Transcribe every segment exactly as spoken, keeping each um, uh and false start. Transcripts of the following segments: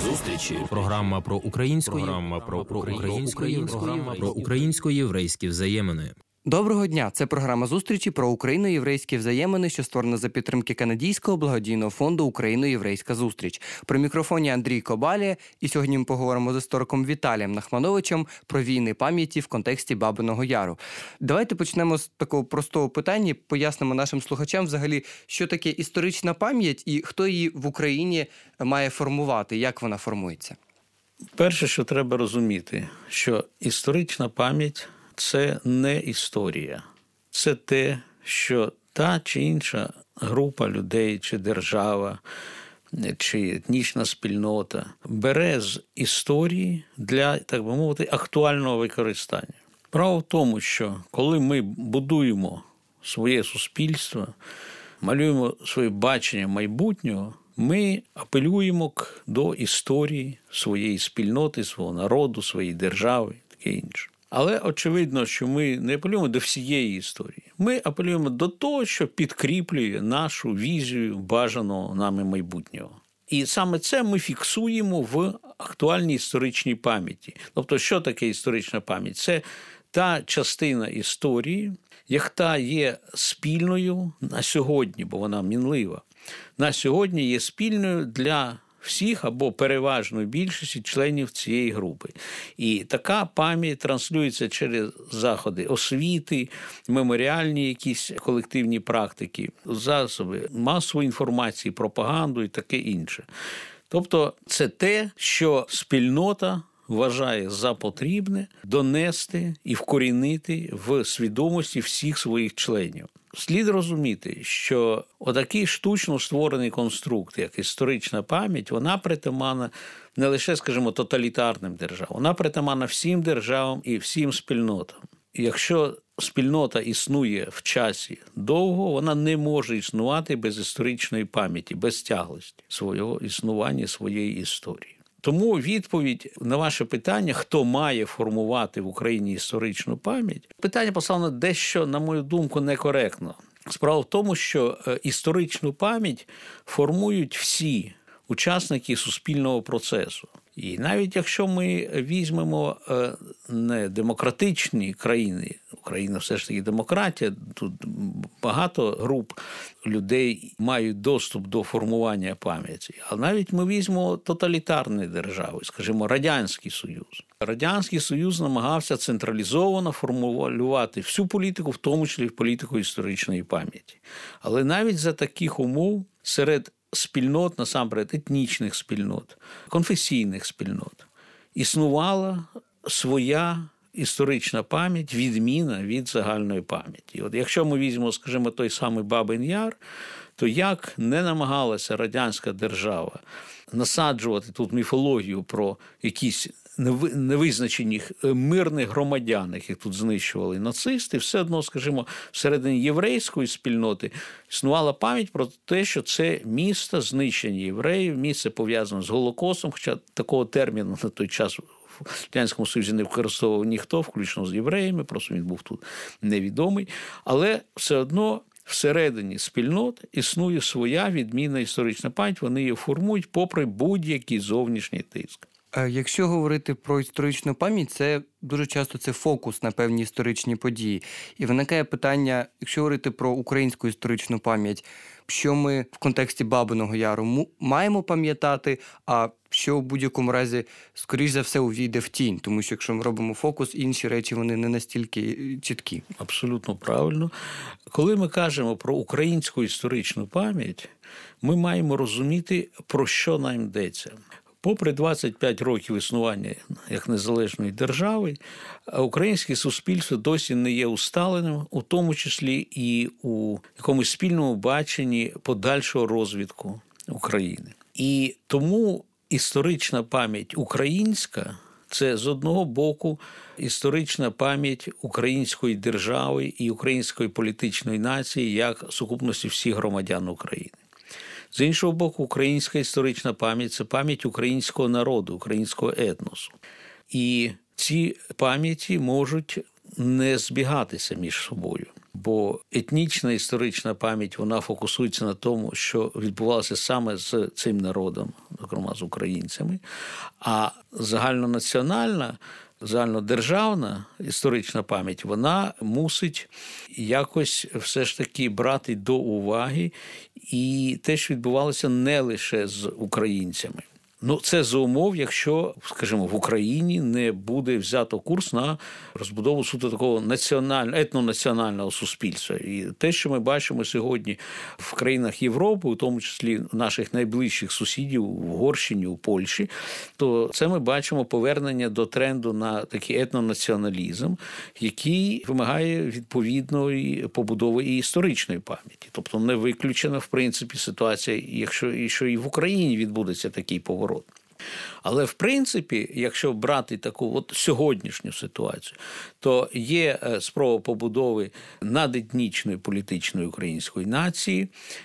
Зустрічі. Програма про українську, програма про української, програма про українсько-єврейські взаємини. Доброго дня! Це програма «Зустрічі» про україно-єврейські взаємини, що створена за підтримки канадського благодійного фонду «Україно-єврейська зустріч». При мікрофоні Андрій Кобалія, і сьогодні ми поговоримо з істориком Віталієм Нахмановичем про війни пам'яті в контексті Бабиного Яру. Давайте почнемо з такого простого питання, пояснимо нашим слухачам взагалі, що таке історична пам'ять і хто її в Україні має формувати, як вона формується. Перше, що треба розуміти, що історична пам'ять – це не історія. Це те, що та чи інша група людей, чи держава, чи етнічна спільнота бере з історії для, так би мовити, актуального використання. Справа в тому, що коли ми будуємо своє суспільство, малюємо своє бачення майбутнього, ми апелюємо до історії своєї спільноти, свого народу, своєї держави, таке інше. Але очевидно, що ми не апелюємо до всієї історії. Ми апелюємо до того, що підкріплює нашу візію бажаного нами майбутнього. І саме це ми фіксуємо в актуальній історичній пам'яті. Тобто, що таке історична пам'ять? Це та частина історії, яка є спільною на сьогодні, бо вона мінлива, на сьогодні є спільною для всіх або переважної більшості членів цієї групи. І така пам'ять транслюється через заходи освіти, меморіальні якісь колективні практики, засоби масової інформації, пропаганду і таке інше. Тобто це те, що спільнота вважає за потрібне донести і вкорінити в свідомості всіх своїх членів. Слід розуміти, що отакий штучно створений конструкт, як історична пам'ять, вона притаманна не лише, скажімо, тоталітарним державам, вона притаманна всім державам і всім спільнотам. І якщо спільнота існує в часі довго, вона не може існувати без історичної пам'яті, без тяглості свого існування, своєї історії. Тому відповідь на ваше питання, хто має формувати в Україні історичну пам'ять, питання поставлено дещо, на мою думку, некоректно. Справа в тому, що історичну пам'ять формують всі учасники суспільного процесу. І навіть якщо ми візьмемо не демократичні країни, Україна все ж таки демократія, тут багато груп людей мають доступ до формування пам'яті. А навіть ми візьмемо тоталітарні держави, скажімо, Радянський Союз. Радянський Союз намагався централізовано формулювати всю політику, в тому числі політику історичної пам'яті. Але навіть за таких умов серед спільнот, насамперед етнічних спільнот, конфесійних спільнот, існувала своя історична пам'ять, відміна від загальної пам'яті. От якщо ми візьмемо, скажімо, той самий Бабин Яр, то як не намагалася радянська держава насаджувати тут міфологію про якісь невизначених мирних громадян, яких тут знищували нацисти, все одно, скажімо, всередині єврейської спільноти існувала пам'ять про те, що це місто знищення євреїв, місце пов'язане з Голокостом, хоча такого терміну на той час в Радянському Союзі не використовував ніхто, включно з євреями, просто він був тут невідомий, але все одно всередині спільнот існує своя відмінна історична пам'ять, вони її формують попри будь-який зовнішній тиск. Якщо говорити про історичну пам'ять, це дуже часто це фокус на певні історичні події. І виникає питання, якщо говорити про українську історичну пам'ять, що ми в контексті Бабиного Яру маємо пам'ятати, а що в будь-якому разі, скоріш за все, увійде в тінь, тому що якщо ми робимо фокус, інші речі, вони не настільки чіткі. Абсолютно правильно. Коли ми кажемо про українську історичну пам'ять, ми маємо розуміти, про що нам йдеться. Попри двадцять п'ять років існування як незалежної держави, українське суспільство досі не є усталеним, у тому числі і у якомусь спільному баченні подальшого розвитку України. І тому історична пам'ять українська – це, з одного боку, історична пам'ять української держави і української політичної нації як сукупності всіх громадян України. З іншого боку, українська історична пам'ять – це пам'ять українського народу, українського етносу. І ці пам'яті можуть не збігатися між собою. Бо етнічна історична пам'ять, вона фокусується на тому, що відбувалося саме з цим народом, зокрема з українцями, а загальнонаціональна, загальнодержавна історична пам'ять, вона мусить якось все ж таки брати до уваги і те, що відбувалося не лише з українцями. Ну, це за умов, якщо, скажімо, в Україні не буде взято курс на розбудову суто такого національного, етнонаціонального суспільства. І те, що ми бачимо сьогодні в країнах Європи, у тому числі наших найближчих сусідів, в Угорщині, у Польщі, то це ми бачимо повернення до тренду на такий етнонаціоналізм, який вимагає відповідної побудови і історичної пам'яті. Тобто не виключена, в принципі, ситуація, якщо і що і в Україні відбудеться такий поворот. Але, в принципі, якщо брати таку от сьогоднішню ситуацію, то є спроба побудови надетнічної політичної української нації.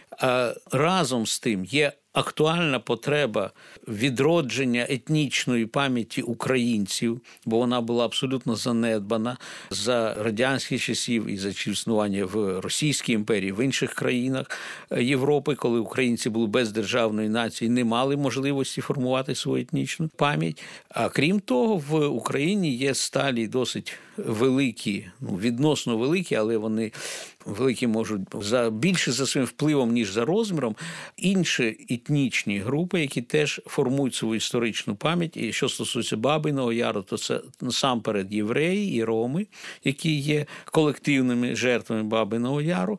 Разом з тим є актуальна потреба відродження етнічної пам'яті українців, бо вона була абсолютно занедбана за радянських часів і за існування в Російській імперії, в інших країнах Європи, коли українці були без державної нації, не мали можливості формувати свою етнічну пам'ять. А крім того, в Україні є сталі досить великі, ну, відносно великі, але вони великі можуть за більше за своїм впливом, ніж за розміром, інші етнічні групи, які теж формують свою історичну пам'ять. І що стосується Бабиного Яру, то це насамперед євреї і роми, які є колективними жертвами Бабиного Яру,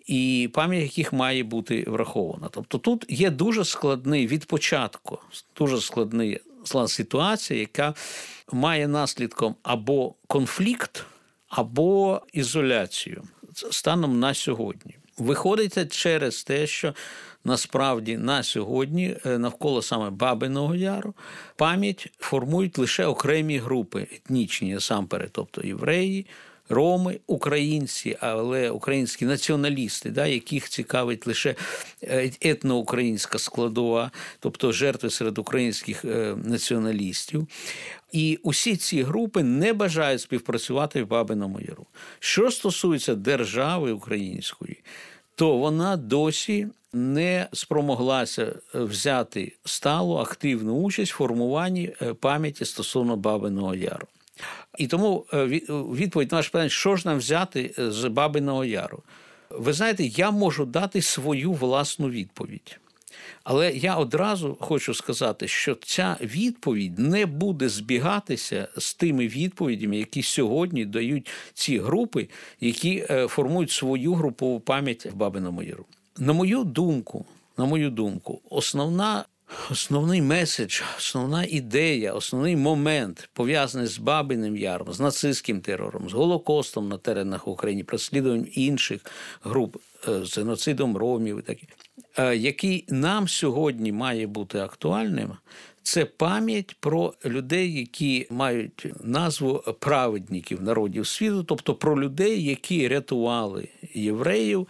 і пам'ять яких має бути врахована. Тобто тут є дуже складний від початку, дуже складний ситуація, яка має наслідком або конфлікт, або ізоляцію станом на сьогодні. Виходить це через те, що насправді на сьогодні навколо саме Бабиного Яру пам'ять формують лише окремі групи етнічні, насамперед, тобто євреї, роми, українці, але українські націоналісти, да, яких цікавить лише етноукраїнська складова, тобто жертви серед українських націоналістів. І усі ці групи не бажають співпрацювати в Бабиному Яру. Що стосується держави української, то вона досі не спромоглася взяти сталу, активну участь в формуванні пам'яті стосовно Бабиного Яру. І тому відповідь на ваше питання, що ж нам взяти з Бабиного Яру? Ви знаєте, я можу дати свою власну відповідь. Але я одразу хочу сказати, що ця відповідь не буде збігатися з тими відповідями, які сьогодні дають ці групи, які формують свою групову пам'ять в Бабиному Яру. На мою думку, на мою думку, основна Основний меседж, основна ідея, основний момент, пов'язаний з Бабиним Яром, з нацистським терором, з Голокостом на теренах України, переслідуванням інших груп, з геноцидом ромів і таке, який нам сьогодні має бути актуальним, це пам'ять про людей, які мають назву праведників народів світу, тобто про людей, які рятували євреїв,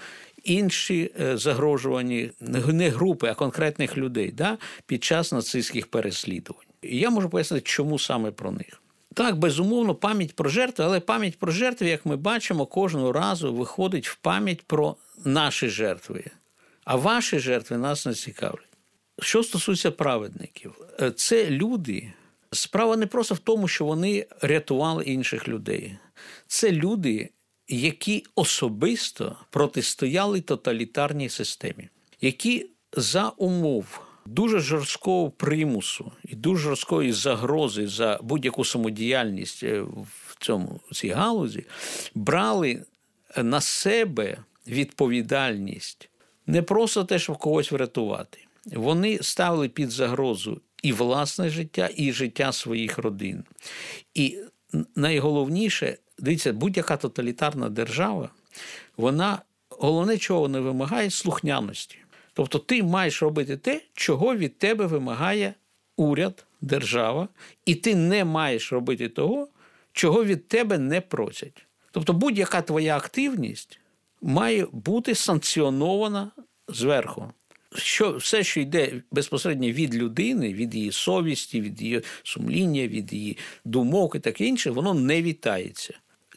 інші загрожувані не групи, а конкретних людей, да, під час нацистських переслідувань. І я можу пояснити, чому саме про них. Так, безумовно, пам'ять про жертви, але пам'ять про жертви, як ми бачимо, кожного разу виходить в пам'ять про наші жертви. А ваші жертви нас не цікавлять. Що стосується праведників, це люди, справа не просто в тому, що вони рятували інших людей. Це люди, які особисто протистояли тоталітарній системі, які за умов дуже жорсткого примусу і дуже жорсткої загрози за будь-яку самодіяльність в цьому в цій галузі брали на себе відповідальність не просто те, щоб когось врятувати. Вони ставили під загрозу і власне життя, і життя своїх родин. І найголовніше, дивіться, будь-яка тоталітарна держава, вона, головне, чого не вимагає, слухняності. Тобто ти маєш робити те, чого від тебе вимагає уряд, держава, і ти не маєш робити того, чого від тебе не просять. Тобто будь-яка твоя активність має бути санкціонована зверху. Що, все, що йде безпосередньо від людини, від її совісті, від її сумління, від її думок і таке інше, воно не вітається.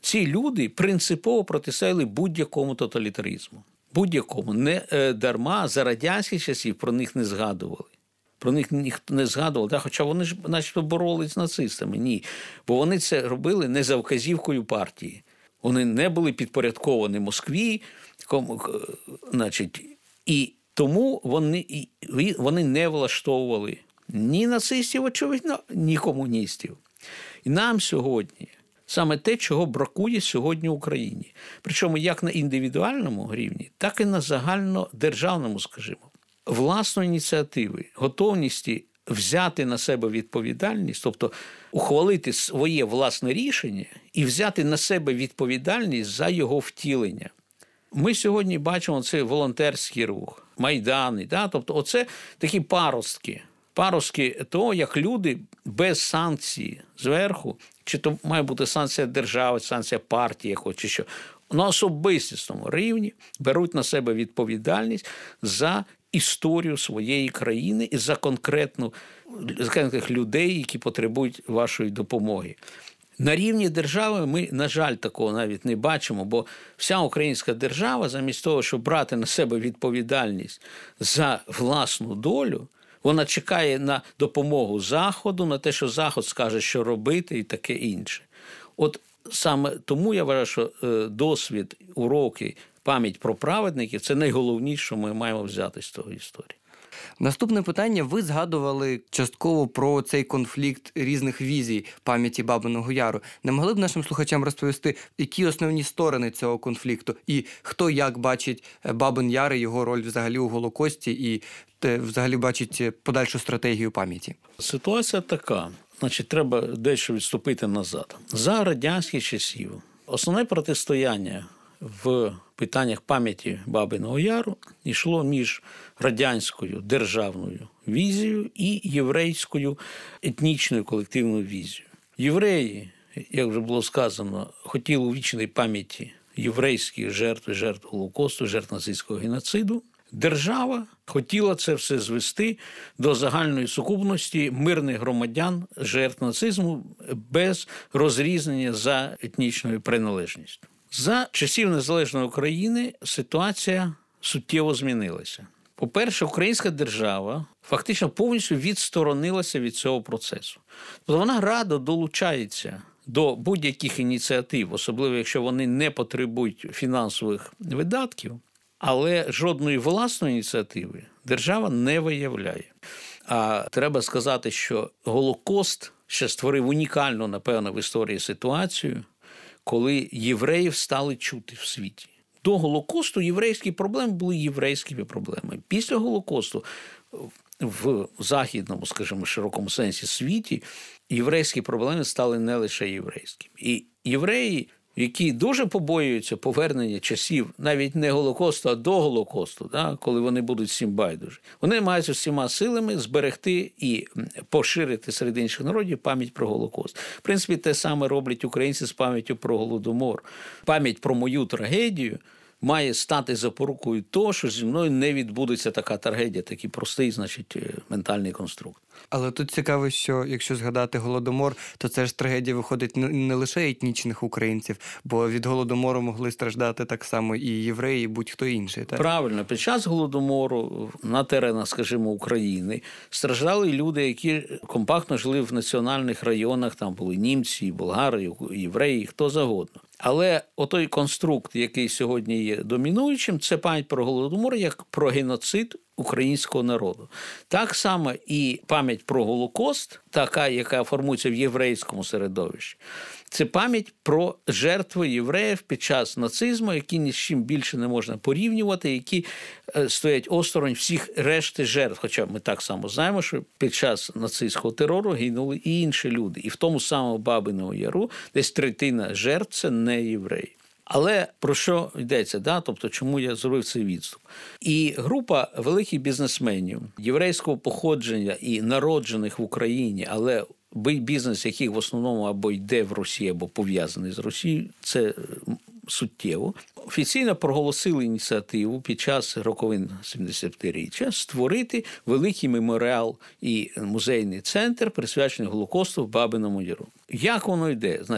ці люди принципово протистояли будь-якому тоталітаризму. Будь-якому. Не е, дарма за радянських часів про них не згадували. Про них ніхто не згадував, да? Хоча вони ж начебто боролись з нацистами. Ні. Бо вони це робили не за вказівкою партії. Вони не були підпорядковані Москві, кому, значить, і тому вони, вони не влаштовували ні нацистів, очевидно, ні комуністів. І нам сьогодні саме те, чого бракує сьогодні Україні. Причому як на індивідуальному рівні, так і на загальнодержавному, скажімо. Власної ініціативи, готовності взяти на себе відповідальність, тобто ухвалити своє власне рішення і взяти на себе відповідальність за його втілення. Ми сьогодні бачимо цей волонтерський рух, майдани, да? Тобто оце такі паростки, паростки того, як люди без санкції зверху, чи то має бути санкція держави, санкція партії, чи що, на особистісному рівні беруть на себе відповідальність за історію своєї країни і за конкретну, за конкретних людей, які потребують вашої допомоги. На рівні держави ми, на жаль, такого навіть не бачимо, бо вся українська держава, замість того, щоб брати на себе відповідальність за власну долю, вона чекає на допомогу Заходу, на те, що Захід скаже, що робити і таке інше. От саме тому я вважаю, що досвід, уроки, пам'ять про праведників – це найголовніше, що ми маємо взяти з того історії. Наступне питання. Ви згадували частково про цей конфлікт різних візій пам'яті Бабиного Яру. Не могли б нашим слухачам розповісти, які основні сторони цього конфлікту? І хто як бачить Бабин Яр і його роль взагалі у Голокості і взагалі бачить подальшу стратегію пам'яті? Ситуація така. Значить, треба дещо відступити назад. За радянських часів основне протистояння в питаннях пам'яті Бабиного Яру йшло між радянською державною візією і єврейською етнічною колективною візією. Євреї, як вже було сказано, хотіли у вічній пам'яті єврейських жертв, жертв Голокосту, жертв нацистського геноциду. Держава хотіла це все звести до загальної сукупності мирних громадян, жертв нацизму, без розрізнення за етнічною приналежністю. За часів незалежної України ситуація суттєво змінилася. По-перше, українська держава фактично повністю відсторонилася від цього процесу. Тобто вона радо долучається до будь-яких ініціатив, особливо якщо вони не потребують фінансових видатків, але жодної власної ініціативи держава не виявляє. А треба сказати, що Голокост ще створив унікальну, напевно, в історії ситуацію, коли євреїв стали чути в світі. До Голокосту єврейські проблеми були єврейськими проблемами. Після Голокосту в західному, скажімо, широкому сенсі світі єврейські проблеми стали не лише єврейськими. І євреї, які дуже побоюються повернення часів навіть не Голокосту, а до Голокосту, да, коли вони будуть всім байдужі, вони мають усіма силами зберегти і поширити серед інших народів пам'ять про Голокост. В принципі, те саме роблять українці з пам'яттю про Голодомор. Пам'ять про мою трагедію має стати запорукою того, що зі мною не відбудеться така трагедія, такий простий, значить, ментальний конструкт. Але тут цікаво, що якщо згадати Голодомор, то це ж трагедія виходить не лише етнічних українців, бо від Голодомору могли страждати так само і євреї, і будь-хто інший. Так? Правильно. Під час Голодомору на теренах, скажімо, України страждали люди, які компактно жили в національних районах, там були німці, болгари, євреї, хто завгодно. Але отой конструкт, який сьогодні є домінуючим, це пам'ять про Голодомор як про геноцид українського народу. Так само і пам'ять про Голокост, така, яка формується в єврейському середовищі, це пам'ять про жертви євреїв під час нацизму, які ні з чим більше не можна порівнювати, які стоять осторонь всіх решти жертв. Хоча ми так само знаємо, що під час нацистського терору гинули і інші люди. І в тому самому Бабиному Яру десь третина жертв – це не євреї. Але про що йдеться, да? Тобто чому я зробив цей відступ? І група великих бізнесменів єврейського походження і народжених в Україні, але бізнес, яких в основному або йде в Росію, або пов'язаний з Росією, це суттєво, офіційно проголосили ініціативу під час роковин сімдесятиріччя створити великий меморіал і музейний центр, присвячений Голокосту в Бабиному Яру. Як воно йде? Значить,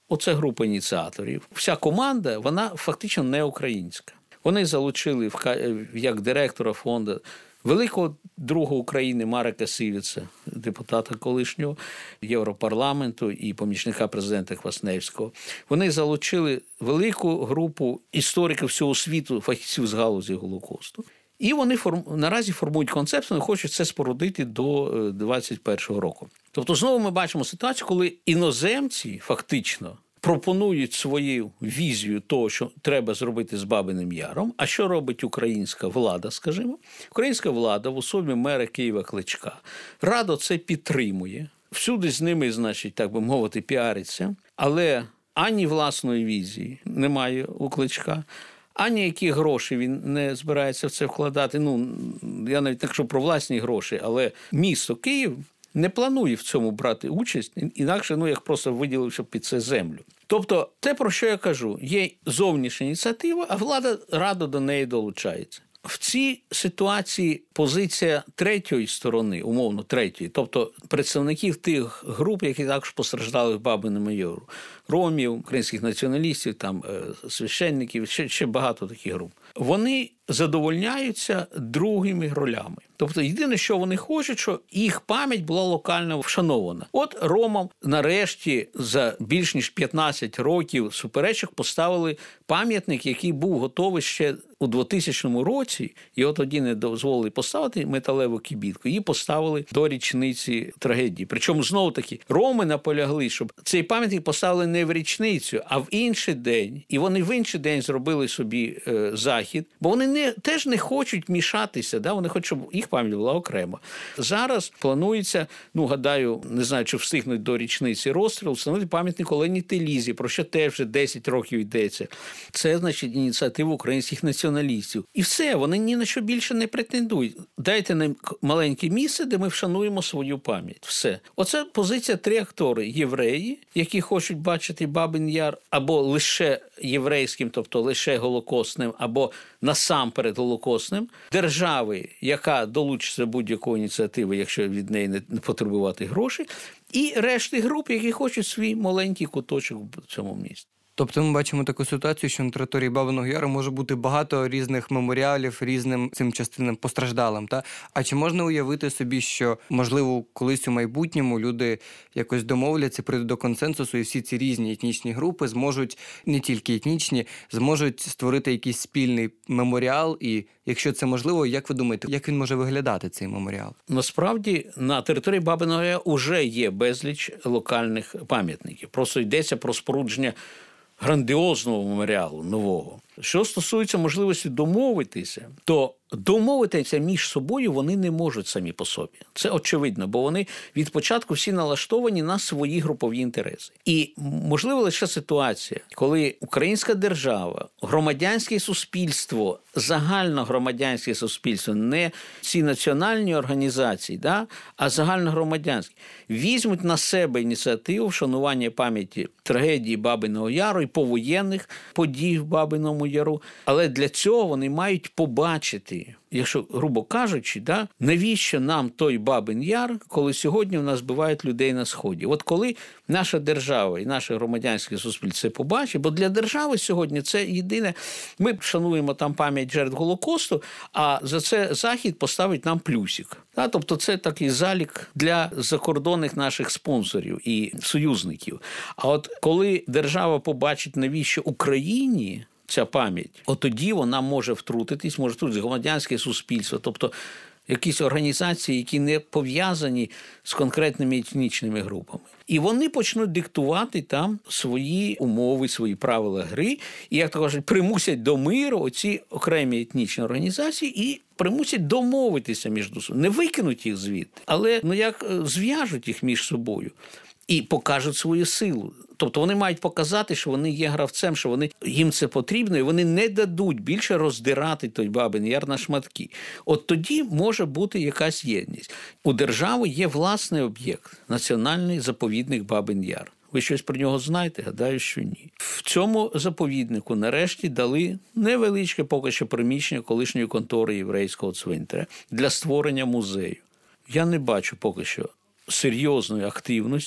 оце група ініціаторів. Вся команда, вона фактично не українська. Вони залучили як директора фонду великого друга України Марека Сивіца, депутата колишнього Європарламенту і помічника президента Квасневського. Вони залучили велику групу істориків всього світу, фахівців з галузі Голокосту. І вони форм... наразі формують концепцію, вони хочуть це спорудити до двадцять першого року. Тобто знову ми бачимо ситуацію, коли іноземці фактично пропонують свою візію того, що треба зробити з Бабиним Яром. А що робить українська влада, скажімо? Українська влада в особі мера Києва Кличка радо це підтримує. Всюди з ними, значить, так би мовити, піариться. Але ані власної візії немає у Кличка, ані які гроші він не збирається в це вкладати. Ну, я навіть не кажу про власні гроші, але місто Київ не планує в цьому брати участь, інакше, ну, як просто виділивши під це землю. Тобто, те, про що я кажу, є зовнішня ініціатива, а влада радо до неї долучається. В цій ситуації позиція третьої сторони, умовно третьої, тобто представників тих груп, які також постраждали в Бабиному Яру, ромів, українських націоналістів, там, священників, ще, ще багато таких груп, вони задовольняються другими ролями. Тобто єдине, що вони хочуть, що їх пам'ять була локально вшанована. От ромам нарешті за більш ніж п'ятнадцять років суперечок поставили пам'ятник, який був готовий ще у двотисячному році, його тоді не дозволили поставити металеву кібітку, її поставили до річниці трагедії. Причому, знову-таки, роми наполягли, щоб цей пам'ятник поставили не в річницю, а в інший день. І вони в інший день зробили собі е, захід, бо вони не, теж не хочуть мішатися, да? Вони хочуть, щоб їх пам'ять була окремо. Зараз планується, ну, гадаю, не знаю, чи встигнуть до річниці розстрілу, встановити пам'ятник Олені Телізі, про що теж вже десять років йдеться. Це, значить, ініціатива українських націоналістів. І все, вони ні на що більше не претендують. Дайте нам маленьке місце, де ми вшануємо свою пам'ять. Все. Оце позиція три актори. Євреї, які хочуть бачити Бабин Яр або лише єврейським, тобто лише голокосним, або насамперед голокосним. Держави, яка долучиться будь-якої ініціативи, якщо від неї не потребувати грошей. І решти груп, які хочуть свій маленький куточок в цьому місті. Тобто ми бачимо таку ситуацію, що на території Бабиного Яру може бути багато різних меморіалів різним цим частинам постраждалим. Та? А чи можна уявити собі, що, можливо, колись у майбутньому люди якось домовляться, прийдуть до консенсусу, і всі ці різні етнічні групи зможуть, не тільки етнічні, зможуть створити якийсь спільний меморіал? І якщо це можливо, як ви думаєте, як він може виглядати, цей меморіал? Насправді, на території Бабиного Яру вже є безліч локальних пам'ятників. Просто йдеться про спорудження грандіозного меморіалу нового. Що стосується можливості домовитися, то домовитися між собою вони не можуть самі по собі. Це очевидно, бо вони від початку всі налаштовані на свої групові інтереси. І можливо лише ситуація, коли українська держава, громадянське суспільство, загальногромадянське суспільство, не ці національні організації, да, а загальногромадянські, візьмуть на себе ініціативу вшанування пам'яті трагедії Бабиного Яру і повоєнних подій в Бабиному Яру. Але для цього вони мають побачити, якщо, грубо кажучи, да, навіщо нам той Бабин Яр, коли сьогодні в нас вбивають людей на Сході. От коли наша держава і наше громадянське суспільство це побачить, бо для держави сьогодні це єдине, ми шануємо там пам'ять жертв Голокосту, а за це Захід поставить нам плюсик. Да, тобто це такий залік для закордонних наших спонсорів і союзників. А от коли держава побачить, навіщо Україні ця пам'ять, от тоді вона може втрутитись, може втрутитись громадянське суспільство, тобто якісь організації, які не пов'язані з конкретними етнічними групами. І вони почнуть диктувати там свої умови, свої правила гри, і, як то кажуть, примусять до миру оці окремі етнічні організації і примусять домовитися між собою. Не викинуть їх звідти, але ну як зв'яжуть їх між собою і покажуть свою силу. Тобто вони мають показати, що вони є гравцем, що вони, їм це потрібно, і вони не дадуть більше роздирати той Бабин Яр на шматки. От тоді може бути якась єдність. У держави є власний об'єкт – національний заповідник Бабин Яр. Ви щось про нього знаєте? Гадаю, що ні. В цьому заповіднику нарешті дали невеличке поки що приміщення колишньої контори єврейського цвинтаря для створення музею. Я не бачу поки що серйозної активності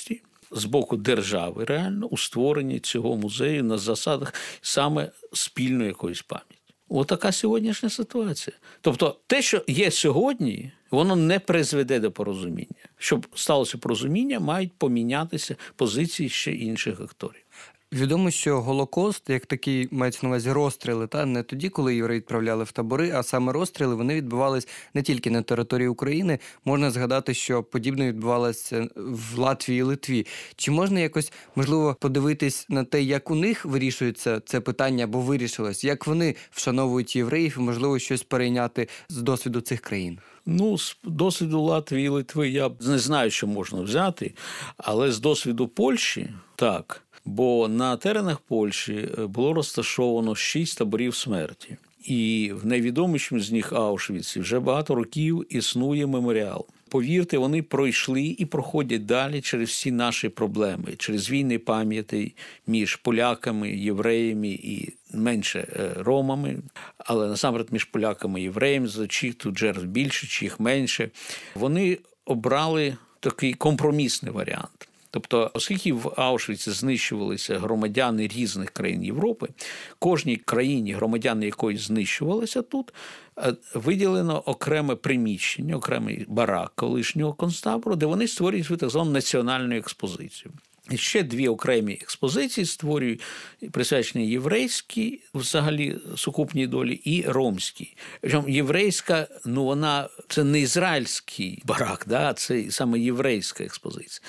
з боку держави реально у створенні цього музею на засадах саме спільної якоїсь пам'яті. Отака сьогоднішня ситуація. Тобто те, що є сьогодні, воно не призведе до порозуміння. Щоб сталося порозуміння, мають помінятися позиції ще інших акторів. Відомо, що Голокост, як такий, мається на увазі розстріли, та не тоді, коли євреї відправляли в табори, а саме розстріли, вони відбувались не тільки на території України. Можна згадати, що подібне відбувалося в Латвії і Литві. Чи можна якось, можливо, подивитись на те, як у них вирішується це питання або вирішилось, як вони вшановують євреїв і, можливо, щось перейняти з досвіду цих країн? Ну, з досвіду Латвії і Литви я не знаю, що можна взяти, але з досвіду Польщі – так. Бо на теренах Польщі було розташовано шість таборів смерті. І в найвідомішому з них Аушвіці вже багато років існує меморіал. Повірте, вони пройшли і проходять далі через всі наші проблеми, через війни пам'яті між поляками, євреями і менше ромами, але насамперед між поляками і євреями, чих тут жертв більше, чих менше. Вони обрали такий компромісний варіант. Тобто, оскільки в Аушвіці знищувалися громадяни різних країн Європи, кожній країні, громадяни якої знищувалися тут, виділено окреме приміщення, окремий барак колишнього концтабору, де вони створюють так звану національну експозицію. І ще дві окремі експозиції створюють, присвячені єврейській, взагалі, сукупній долі, і ромській. Причому єврейська, ну вона, це не ізраїльський барак, да, це саме єврейська експозиція.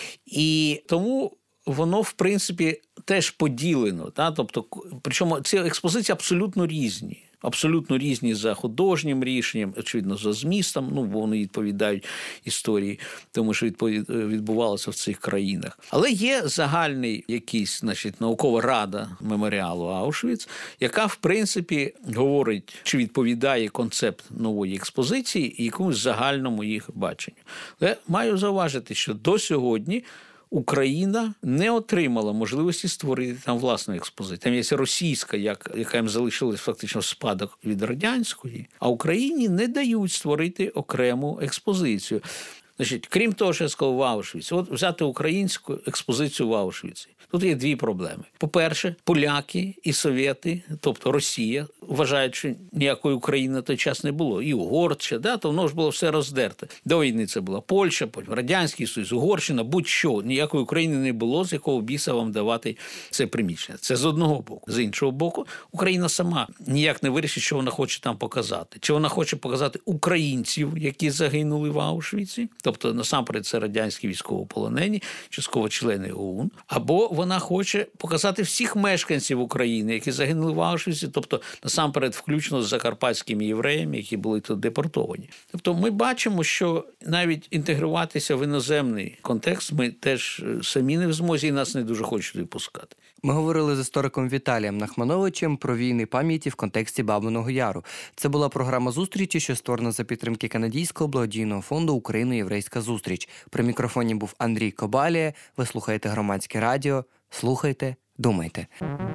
І тому воно, в принципі, теж поділено. Да? Тобто, причому ці експозиції абсолютно різні. Абсолютно різні за художнім рішенням, очевидно, за змістом, ну, бо вони відповідають історії, тому що відбувалося в цих країнах. Але є загальний якийсь, значить, наукова рада меморіалу Аушвіц, яка, в принципі, говорить, чи відповідає концепт нової експозиції і якомусь загальному їх баченню. Але маю зауважити, що до сьогодні Україна не отримала можливості створити там власну експозицію. Там є російська, як, яка їм залишилась фактично в спадок від радянської, а Україні не дають створити окрему експозицію. Значить, крім того, що я сказав в Аушвіці, от взяти українську експозицію в Аушвіці. Тут є дві проблеми. По-перше, поляки і совєти, тобто Росія, вважають, що ніякої України на той час не було. І Угорщина, да, то воно ж було все роздерте. До війни це була Польща, потім Радянський Союз, Угорщина, будь-що. Ніякої України не було, з якого біса вам давати це приміщення. Це з одного боку. З іншого боку, Україна сама ніяк не вирішить, що вона хоче там показати. Чи вона хоче показати українців, які загинули в Аушвіці, тобто насамперед це радянські військовополонені, частково члени ОУН, або вона хоче показати всіх мешканців України, які загинули в Аушвіці, тобто насамперед включно з закарпатськими євреями, які були тут депортовані. Тобто ми бачимо, що навіть інтегруватися в іноземний контекст ми теж самі не в змозі і нас не дуже хочуть випускати. Ми говорили з істориком Віталієм Нахмановичем про війни пам'яті в контексті Бабиного Яру. Це була програма зустрічі, що створена за підтримки канадійського благодійного фонду «Україно-єврейська зустріч». При мікрофоні був Андрій Кобалія. Ви слухаєте Громадське радіо. Слухайте, думайте.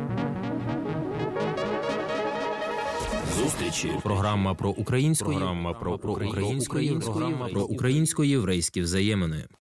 Зустрічі. Програма про українську, програма про українсько-єврейські взаємини.